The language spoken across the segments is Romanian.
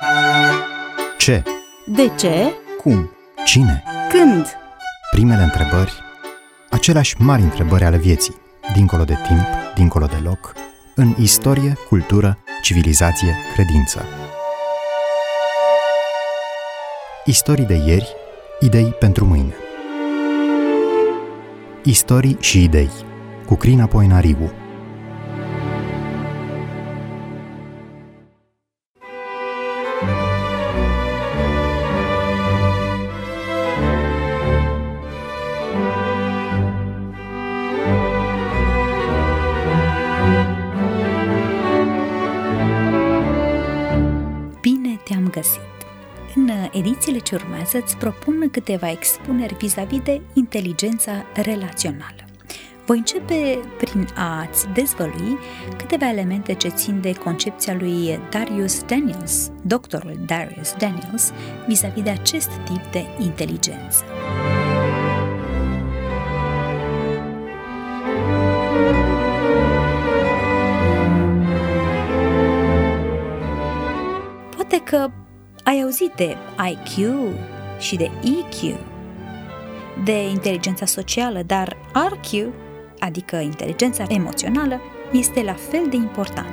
Ce? De ce? Cum? Cine? Când? Primele întrebări, aceleași mari întrebări ale vieții, dincolo de timp, dincolo de loc, în istorie, cultură, civilizație, credință. Istorii de ieri, idei pentru mâine. Istorii și idei, cu Crina Poenariu. Bine te-am găsit! În edițiile ce urmează îți propun câteva expuneri vis-a-vis de inteligența relațională. Voi începe prin a-ți dezvălui câteva elemente ce țin de concepția lui Darius Daniels, doctorul Darius Daniels, vis-a-vis de acest tip de inteligență. Poate că ai auzit de IQ și de EQ, de inteligența socială, dar RQ, adică inteligența emoțională, este la fel de important.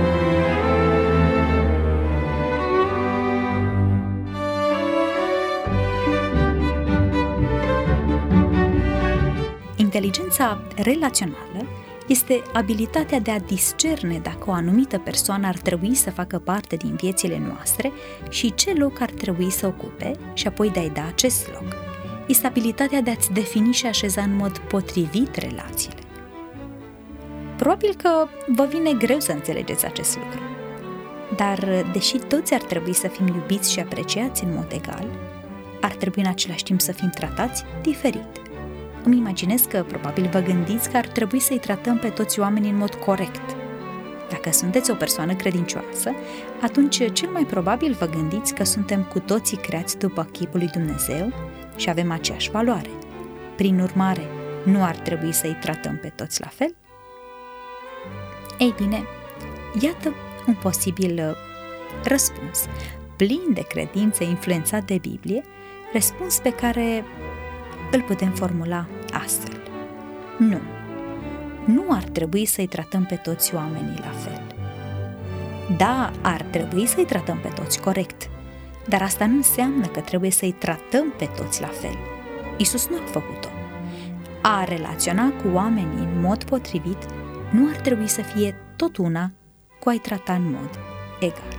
Inteligența relațională este abilitatea de a discerne dacă o anumită persoană ar trebui să facă parte din viețile noastre și ce loc ar trebui să ocupe și apoi de a-i da acest loc. Este abilitatea de a-ți defini și așeza în mod potrivit relațiile. Probabil că vă vine greu să înțelegeți acest lucru, dar deși toți ar trebui să fim iubiți și apreciați în mod egal, ar trebui în același timp să fim tratați diferit. Îmi imaginez că probabil vă gândiți că ar trebui să-i tratăm pe toți oamenii în mod corect. Dacă sunteți o persoană credincioasă, atunci cel mai probabil vă gândiți că suntem cu toții creați după chipul lui Dumnezeu și avem aceeași valoare. Prin urmare, nu ar trebui să-i tratăm pe toți la fel? Ei bine, iată un posibil răspuns, plin de credință, influențat de Biblie, răspuns pe care îl putem formula astfel. Nu ar trebui să-i tratăm pe toți oamenii la fel. Da, ar trebui să-i tratăm pe toți corect, dar asta nu înseamnă că trebuie să-i tratăm pe toți la fel. Iisus nu a făcut-o. A relaționa cu oamenii în mod potrivit nu ar trebui să fie tot una cu a-i trata în mod egal.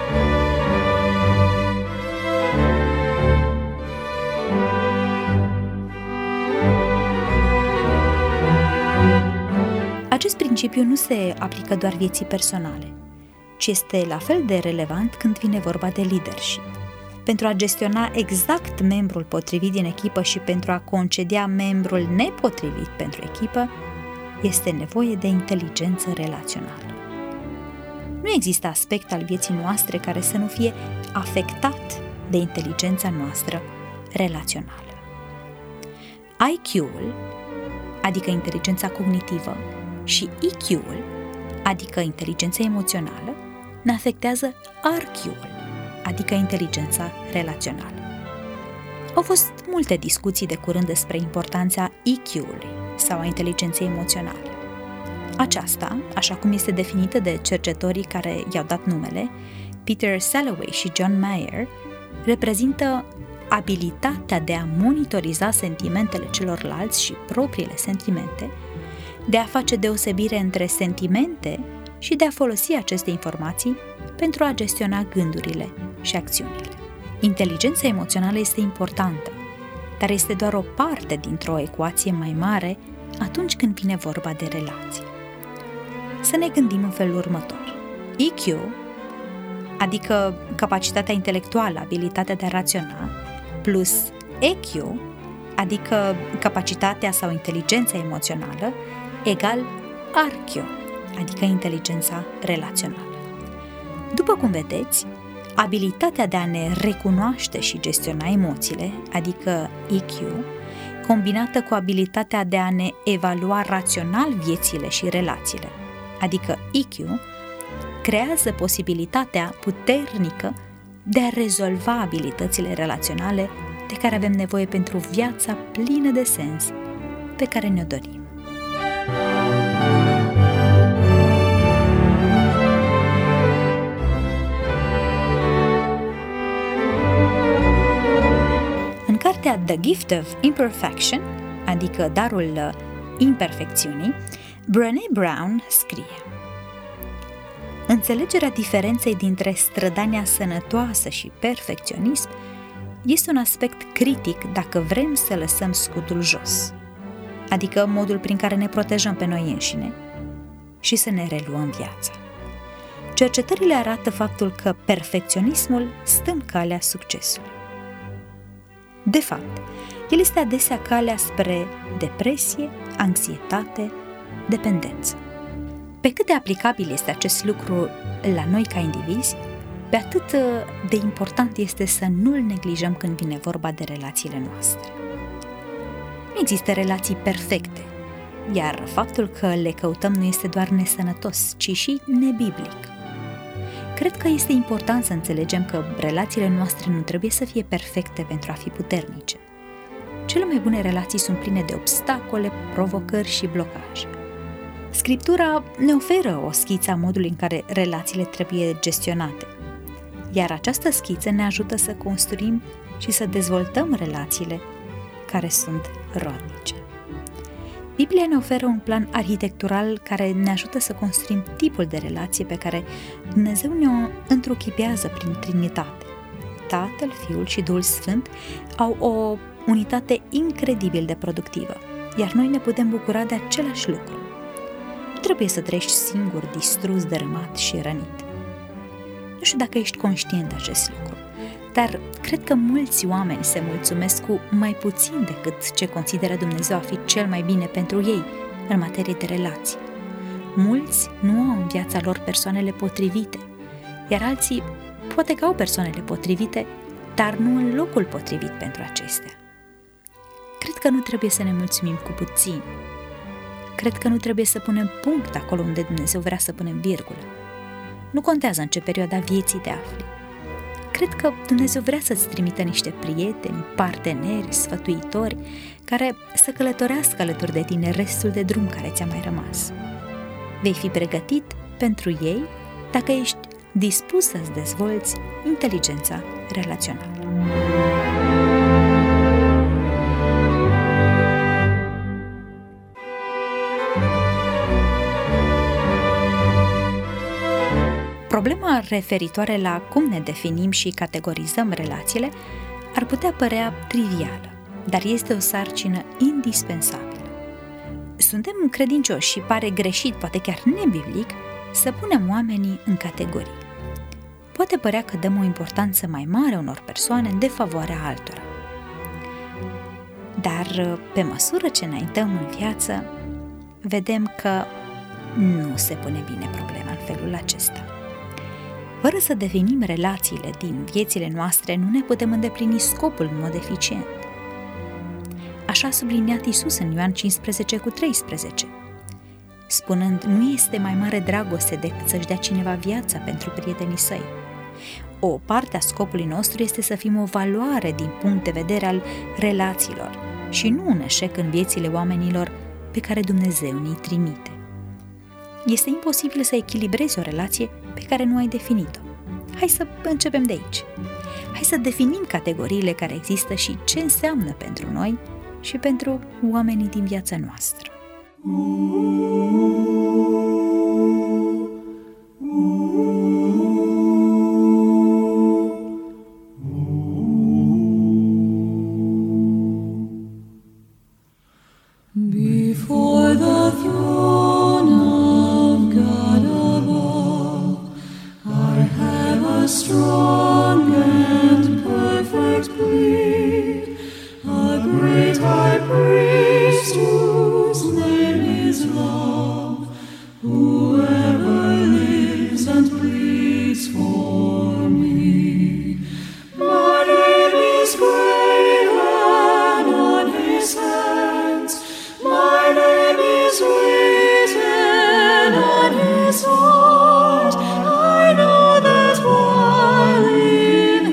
Acest principiu nu se aplică doar vieții personale, ci este la fel de relevant când vine vorba de leadership. Pentru a gestiona exact membrul potrivit din echipă și pentru a concedia membrul nepotrivit pentru echipă, este nevoie de inteligență relațională. Nu există aspect al vieții noastre care să nu fie afectat de inteligența noastră relațională. IQ-ul, adică inteligența cognitivă, și EQ-ul, adică inteligența emoțională, ne afectează RQ-ul, adică inteligența relațională. Au fost multe discuții de curând despre importanța EQ-ului sau a inteligenței emoționale. Aceasta, așa cum este definită de cercetătorii care i-au dat numele, Peter Salovey și John Mayer, reprezintă abilitatea de a monitoriza sentimentele celorlalți și propriile sentimente, de a face deosebire între sentimente și de a folosi aceste informații pentru a gestiona gândurile și acțiunile. Inteligența emoțională este importantă, dar este doar o parte dintr-o ecuație mai mare atunci când vine vorba de relații. Să ne gândim în felul următor. EQ, adică capacitatea intelectuală, abilitatea de a raționa, plus EQ, adică capacitatea sau inteligența emoțională, egal RQ, adică inteligența relațională. După cum vedeți, abilitatea de a ne recunoaște și gestiona emoțiile, adică EQ, combinată cu abilitatea de a ne evalua rațional viețile și relațiile, adică EQ, creează posibilitatea puternică de a rezolva abilitățile relaționale de care avem nevoie pentru viața plină de sens pe care ne-o dorim. În cartea The Gift of Imperfection, adică Darul Imperfecțiunii, Brené Brown scrie: înțelegerea diferenței dintre strădania sănătoasă și perfecționism este un aspect critic dacă vrem să lăsăm scutul jos, adică modul prin care ne protejăm pe noi înșine, și să ne reluăm viața. Cercetările arată faptul că perfecționismul stă în calea succesului. De fapt, el este adesea calea spre depresie, anxietate, dependență. Pe cât de aplicabil este acest lucru la noi ca indivizi, pe atât de important este să nu-l neglijăm când vine vorba de relațiile noastre. Nu există relații perfecte, iar faptul că le căutăm nu este doar nesănătos, ci și nebiblic. Cred că este important să înțelegem că relațiile noastre nu trebuie să fie perfecte pentru a fi puternice. Cele mai bune relații sunt pline de obstacole, provocări și blocaje. Scriptura ne oferă o schiță a modului în care relațiile trebuie gestionate, iar această schiță ne ajută să construim și să dezvoltăm relațiile care sunt rodnice. Biblia ne oferă un plan arhitectural care ne ajută să construim tipul de relație pe care Dumnezeu ne-o întruchipează prin Trinitate. Tatăl, Fiul și Duhul Sfânt au o unitate incredibil de productivă, iar noi ne putem bucura de același lucru. Nu trebuie să trăiești singur, distrus, dărâmat și rănit. Nu știu dacă ești conștient de acest lucru, dar cred că mulți oameni se mulțumesc cu mai puțin decât ce consideră Dumnezeu a fi cel mai bine pentru ei în materie de relații. Mulți nu au în viața lor persoanele potrivite, iar alții poate că au persoanele potrivite, dar nu în locul potrivit pentru acestea. Cred că nu trebuie să ne mulțumim cu puțin. Cred că nu trebuie să punem punct acolo unde Dumnezeu vrea să punem virgulă. Nu contează în ce perioada vieții te afli. Cred că Dumnezeu vrea să-ți trimită niște prieteni, parteneri, sfătuitori, care să călătorească alături de tine restul de drum care ți-a mai rămas. Vei fi pregătit pentru ei dacă ești dispus să-ți dezvolți inteligența relațională. Problema referitoare la cum ne definim și categorizăm relațiile ar putea părea trivială, dar este o sarcină indispensabilă. Suntem credincioși și pare greșit, poate chiar nebiblic, să punem oamenii în categorii. Poate părea că dăm o importanță mai mare unor persoane în defavoarea altora. Dar pe măsură ce înaintăm în viață, vedem că nu se pune bine problema în felul acesta. Fără să definim relațiile din viețile noastre, nu ne putem îndeplini scopul în mod eficient. Așa a subliniat Iisus în Ioan 15:13, spunând: nu este mai mare dragoste decât să-și dea cineva viața pentru prietenii săi. O parte a scopului nostru este să fim o valoare din punct de vedere al relațiilor și nu un eșec în viețile oamenilor pe care Dumnezeu ne-i trimite. Este imposibil să echilibrezi o relație pe care nu ai definit-o. Hai să începem de aici. Hai să definim categoriile care există și ce înseamnă pentru noi și pentru oamenii din viața noastră. Before the throne of God above, I have a strong and perfect plea, a great high priest whose name is love, whoever lives and pleads for me. My name is graven on his hands, my name is written on his heart. I know that while in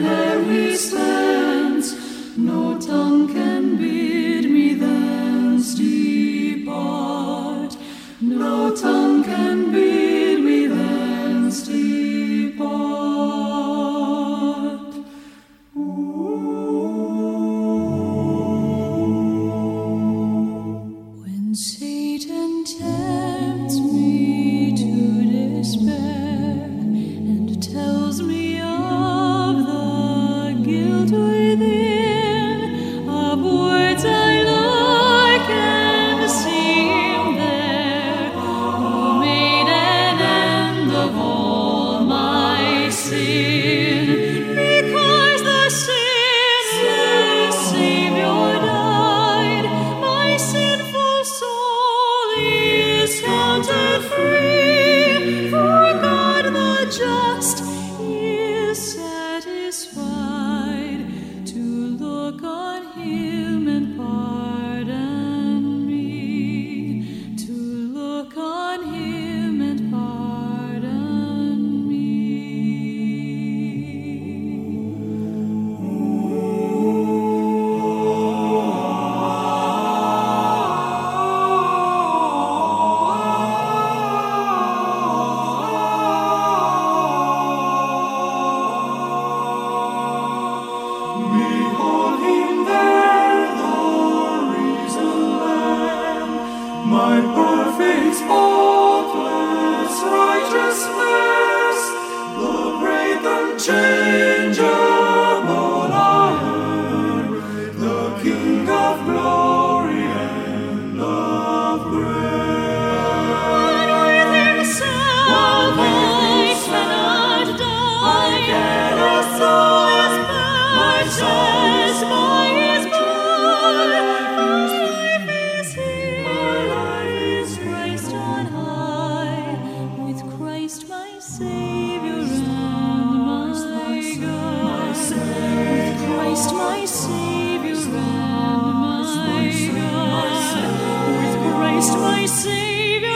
spotless righteousness, the great unchangeable Lion, the King of glory and of grace. And with himself I cannot die, I cannot die, my sense by his blood, life is here, my life is Christ on high, with Christ my Savior and my God, with Christ my Savior and my God, with Christ my Savior and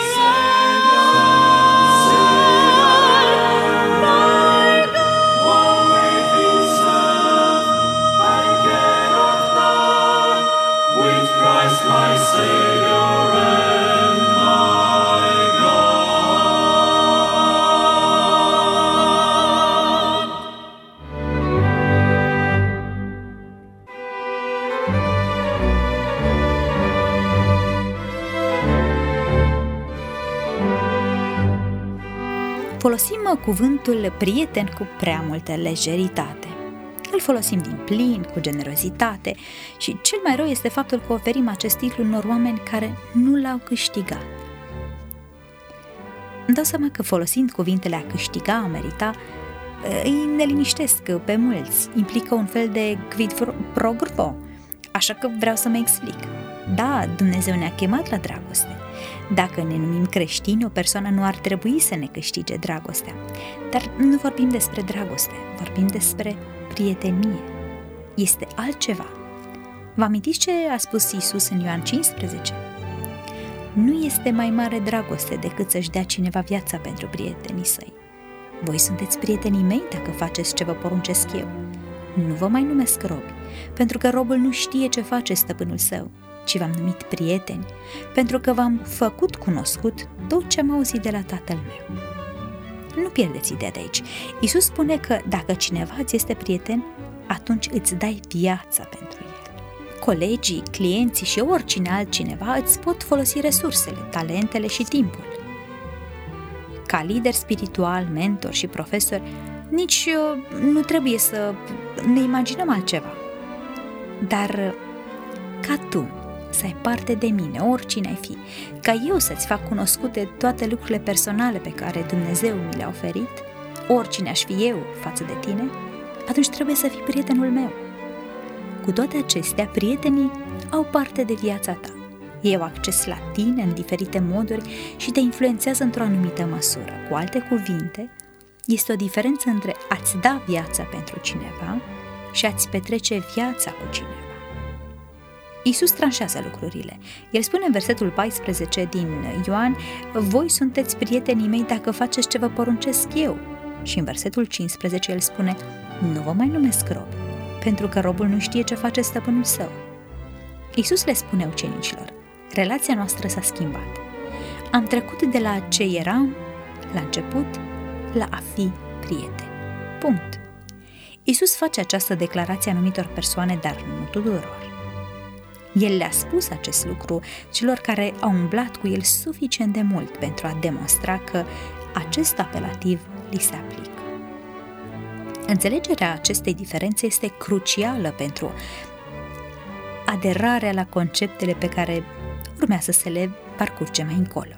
my God. One with himself I cannot die, with Christ my Savior and my God. Folosim cuvântul prieten cu prea multă lejeritate. Îl folosim din plin, cu generozitate și cel mai rău este faptul că oferim acest titlu unor oameni care nu l-au câștigat. Îmi dau seama că folosind cuvintele a câștiga, a merita, îi neliniștesc pe mulți, implică un fel de quid pro quo, așa că vreau să mă explic. Da, Dumnezeu ne-a chemat la dragoste. Dacă ne numim creștini, o persoană nu ar trebui să ne câștige dragostea. Dar nu vorbim despre dragoste, vorbim despre prietenie. Este altceva. Vă amintiți ce a spus Iisus în Ioan 15? Nu este mai mare dragoste decât să-și dea cineva viața pentru prietenii săi. Voi sunteți prietenii mei dacă faceți ce vă poruncesc eu. Nu vă mai numesc robi, pentru că robul nu știe ce face stăpânul său, ci v-am numit prieteni, pentru că v-am făcut cunoscut tot ce am auzit de la Tatăl meu. Nu pierdeți ideea de aici. Iisus spune că dacă cineva îți este prieten, atunci îți dai viața pentru el. Colegii, clienții și oricine altcineva îți pot folosi resursele, talentele și timpul. Ca lider spiritual, mentor și profesor, nici nu trebuie să ne imaginăm altceva. Dar ca tu să ai parte de mine, oricine ai fi, ca eu să-ți fac cunoscute toate lucrurile personale pe care Dumnezeu mi le-a oferit, oricine aș fi eu față de tine, atunci trebuie să fii prietenul meu. Cu toate acestea, prietenii au parte de viața ta. Ei au acces la tine în diferite moduri și te influențează într-o anumită măsură. Cu alte cuvinte, este o diferență între a-ți da viața pentru cineva și a-ți petrece viața cu cineva. Iisus tranșează lucrurile. El spune în versetul 14 din Ioan: voi sunteți prietenii mei dacă faceți ce vă poruncesc eu. Și în versetul 15 el spune: nu vă mai numesc robi, pentru că robul nu știe ce face stăpânul său. Iisus le spune ucenicilor: relația noastră s-a schimbat. Am trecut de la ce eram la început la a fi prieteni. Punct. Iisus face această declarație anumitor persoane, dar nu tuturor. El le-a spus acest lucru celor care au umblat cu el suficient de mult pentru a demonstra că acest apelativ li se aplică. Înțelegerea acestei diferențe este crucială pentru aderarea la conceptele pe care urmează să le parcurgem mai încolo.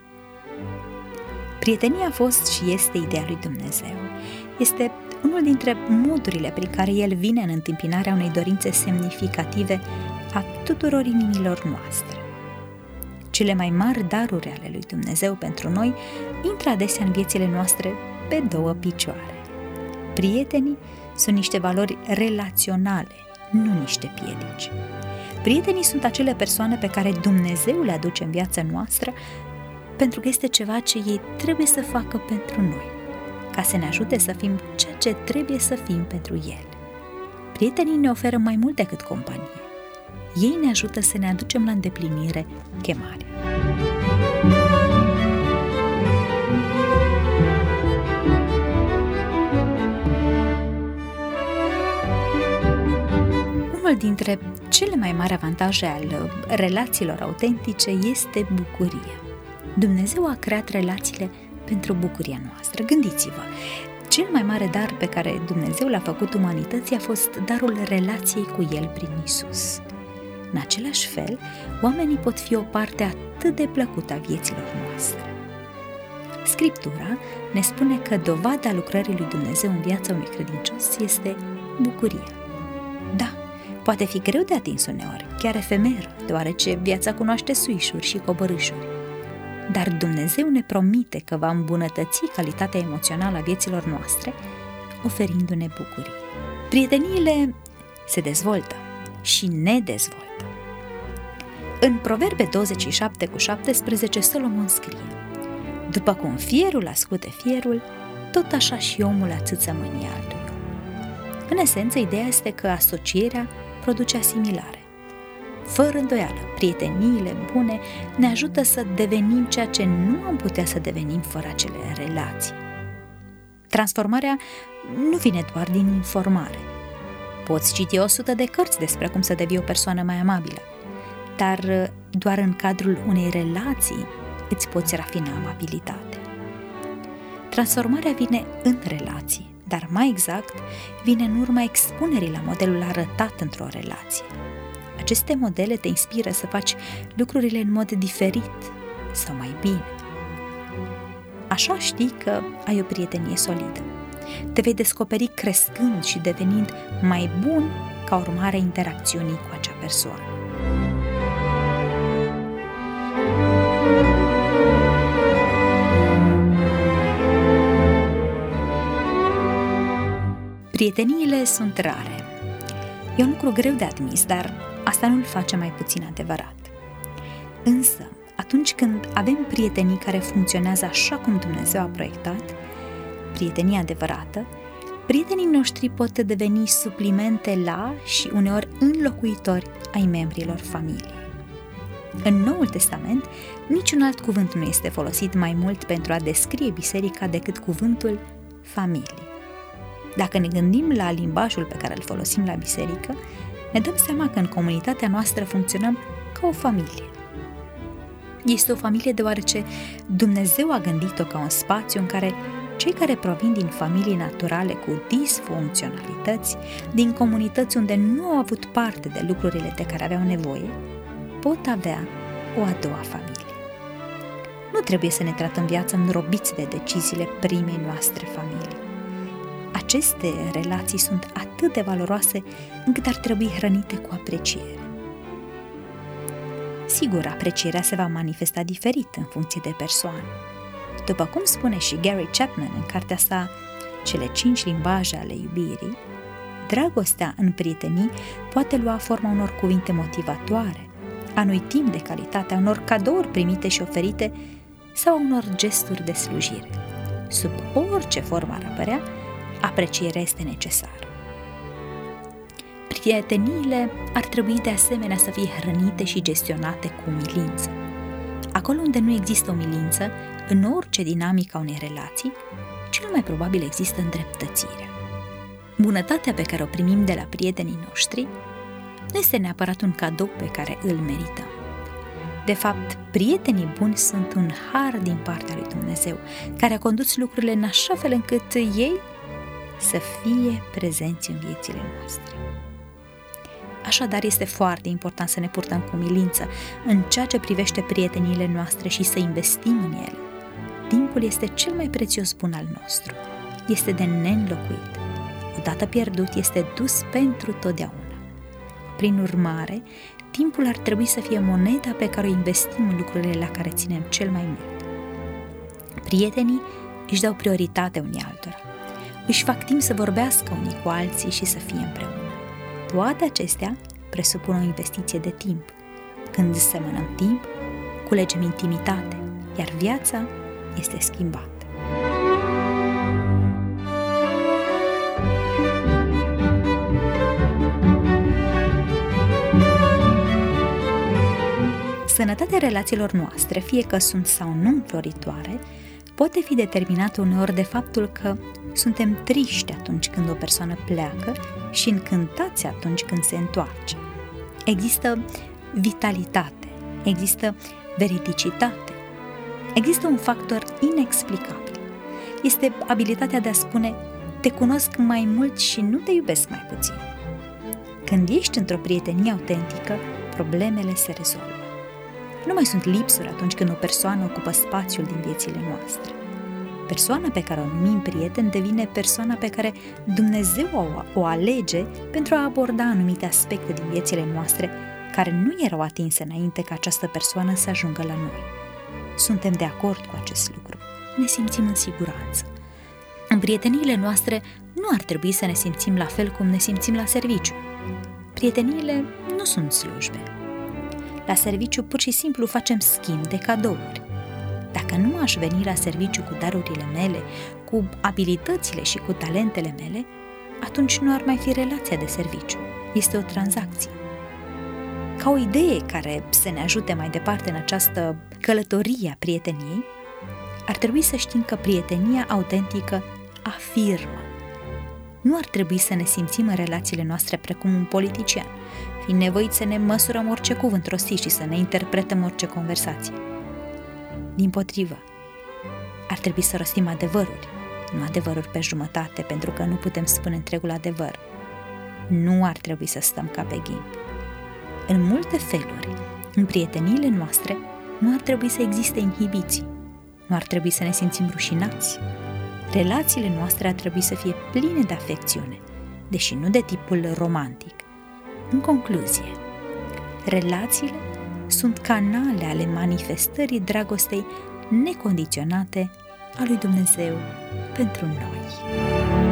Prietenia a fost și este ideea lui Dumnezeu. Este unul dintre modurile prin care El vine în întâmpinarea unei dorințe semnificative a tuturor inimilor noastre. Cele mai mari daruri ale lui Dumnezeu pentru noi intră adesea în viețile noastre pe două picioare. Prietenii sunt niște valori relaționale, nu niște piedici. Prietenii sunt acele persoane pe care Dumnezeu le aduce în viața noastră pentru că este ceva ce ei trebuie să facă pentru noi, ca să ne ajute să fim ceea ce trebuie să fim pentru El. Prietenii ne oferă mai mult decât companie. Ei ne ajută să ne aducem la îndeplinire chemarea. Unul dintre cele mai mari avantaje ale relațiilor autentice este bucuria. Dumnezeu a creat relațiile pentru bucuria noastră. Gândiți-vă, cel mai mare dar pe care Dumnezeu l-a făcut umanității a fost darul relației cu El prin Iisus. În același fel, oamenii pot fi o parte atât de plăcută a vieților noastre. Scriptura ne spune că dovada lucrării lui Dumnezeu în viața unui credincios este bucuria. Da, poate fi greu de atins uneori, chiar efemeră, deoarece viața cunoaște suișuri și coborâșuri. Dar Dumnezeu ne promite că va îmbunătăți calitatea emoțională a vieților noastre, oferindu-ne bucurii. Prieteniile se dezvoltă și ne dezvoltă. În Proverbe 27:17, Solomon scrie: după cum fierul ascute fierul, tot așa și omul ațâță mânia altui om. În esență, ideea este că asocierea produce asimilare. Fără îndoială, prieteniile bune ne ajută să devenim ceea ce nu am putea să devenim fără acele relații. Transformarea nu vine doar din informare. Poți citi 100 de cărți despre cum să devii o persoană mai amabilă, dar doar în cadrul unei relații îți poți rafina amabilitatea. Transformarea vine în relații, dar mai exact, vine în urma expunerii la modelul arătat într-o relație. Aceste modele te inspiră să faci lucrurile în mod diferit sau mai bine. Așa știi că ai o prietenie solidă. Te vei descoperi crescând și devenind mai bun ca urmare a interacțiunii cu acea persoană. Prieteniile sunt rare. E un lucru greu de admis, dar asta nu îl face mai puțin adevărat. Însă, atunci când avem prietenii care funcționează așa cum Dumnezeu a proiectat, prietenia adevărată, prietenii noștri pot deveni suplimente la și uneori înlocuitori ai membrilor familiei. În Noul Testament, niciun alt cuvânt nu este folosit mai mult pentru a descrie biserica decât cuvântul familie. Dacă ne gândim la limbajul pe care îl folosim la biserică, ne dăm seama că în comunitatea noastră funcționăm ca o familie. Este o familie deoarece Dumnezeu a gândit-o ca un spațiu în care cei care provin din familii naturale cu disfuncționalități, din comunități unde nu au avut parte de lucrurile de care aveau nevoie, pot avea o a doua familie. Nu trebuie să ne tratăm viața înrobiți de deciziile primei noastre familii. Aceste relații sunt atât de valoroase încât ar trebui hrănite cu apreciere. Sigur, aprecierea se va manifesta diferit în funcție de persoană. După cum spune și Gary Chapman în cartea sa Cele 5 limbaje ale iubirii, dragostea în prietenii poate lua forma unor cuvinte motivatoare, a unui timp de calitate, a unor cadouri primite și oferite sau a unor gesturi de slujire. Sub orice formă ar apărea, aprecierea este necesară. Prieteniile ar trebui de asemenea să fie hrănite și gestionate cu umilință. Acolo unde nu există umilință, în orice dinamică a unei relații, cel mai probabil există îndreptățirea. Bunătatea pe care o primim de la prietenii noștri nu este neapărat un cadou pe care îl merităm. De fapt, prietenii buni sunt un har din partea lui Dumnezeu, care a condus lucrurile în așa fel încât ei să fie prezenți în viețile noastre. Așadar, este foarte important să ne purtăm cu umilință în ceea ce privește prieteniile noastre și să investim în ele. Timpul este cel mai prețios bun al nostru. Este de neînlocuit. Odată pierdut, este dus pentru totdeauna. Prin urmare, timpul ar trebui să fie moneda pe care o investim în lucrurile la care ținem cel mai mult. Prietenii își dau prioritate unii altora. Își fac timp să vorbească unii cu alții și să fie împreună. Toate acestea presupun o investiție de timp. Când semănăm timp, culegem intimitate, iar viața este schimbată. Sănătatea relațiilor noastre, fie că sunt sau nu înfloritoare, poate fi determinată uneori de faptul că suntem triști atunci când o persoană pleacă și încântați atunci când se întoarce. Există vitalitate, există veridicitate. Există un factor inexplicabil. Este abilitatea de a spune: te cunosc mai mult și nu te iubesc mai puțin. Când ești într-o prietenie autentică, problemele se rezolvă. Nu mai sunt lipsuri atunci când o persoană ocupă spațiul din viețile noastre. Persoana pe care o numim prieten devine persoana pe care Dumnezeu o alege pentru a aborda anumite aspecte din viețile noastre care nu erau atinse înainte ca această persoană să ajungă la noi. Suntem de acord cu acest lucru. Ne simțim în siguranță. În prieteniile noastre nu ar trebui să ne simțim la fel cum ne simțim la serviciu. Prieteniile nu sunt slujbe. La serviciu pur și simplu facem schimb de cadouri. Dacă nu aș veni la serviciu cu darurile mele, cu abilitățile și cu talentele mele, atunci nu ar mai fi relația de serviciu. Este o tranzacție. Ca o idee care să ne ajute mai departe în această călătorie a prieteniei, ar trebui să știm că prietenia autentică afirmă. Nu ar trebui să ne simțim în relațiile noastre precum un politician, fiind nevoiți să ne măsurăm orice cuvânt rostit și să ne interpretăm orice conversație. Dimpotrivă, ar trebui să rostim adevăruri, nu adevăruri pe jumătate, pentru că nu putem spune întregul adevăr. Nu ar trebui să stăm ca pe ghimp. În multe feluri, în prieteniile noastre, nu ar trebui să existe inhibiții, nu ar trebui să ne simțim rușinați. Relațiile noastre ar trebui să fie pline de afecțiune, deși nu de tipul romantic. În concluzie, relațiile sunt canale ale manifestării dragostei necondiționate a lui Dumnezeu pentru noi.